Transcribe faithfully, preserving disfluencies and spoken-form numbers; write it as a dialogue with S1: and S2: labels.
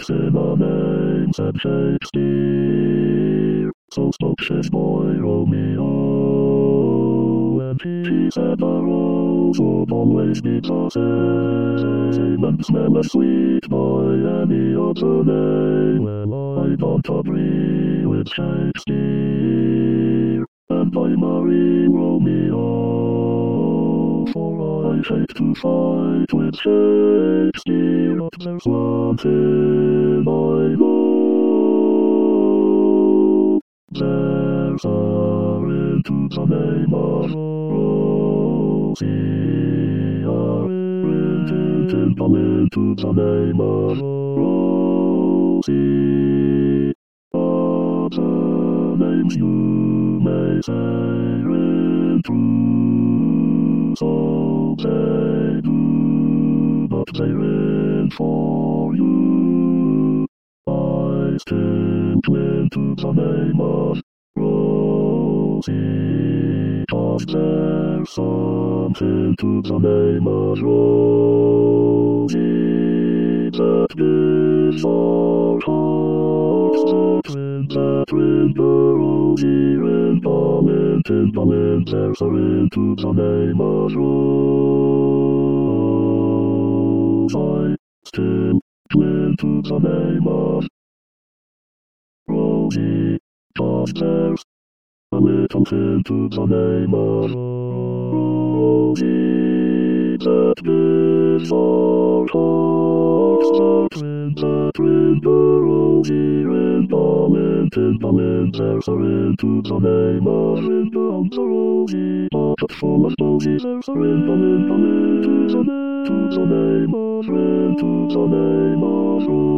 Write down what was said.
S1: Fix in our name, said Shakespeare. So spoke his boy Romeo, and he said the rose would always be the same, and smell as sweet by any other name. Well, I don't agree with Shakespeare, and I marry Romeo, for I hate to fight with Shakespeare, but there's one thing I know. There's a ring to the name of Rosie, a ring timple into the name of Rosie. Other names you may say ring true, so they do, but they ring for you. I still cling to the name of Rosie, 'cause there's something to the name of Rosie that gives our hearts the twin, that ring, the Rosie ring, ballin', timbalin'. There's a ring to the name of Rose. I still cling to the name of Rosie, 'cause there's a little thing to the name of Rosie that gives our hearts the twin, that ring, the Rosie ring, ballin', timbalin'. There's a ring to the name of ring on the Rosie, pocket full of posies. There's a ring, ballin', ballin', to the name, to the name of ring, to the name of Rosie.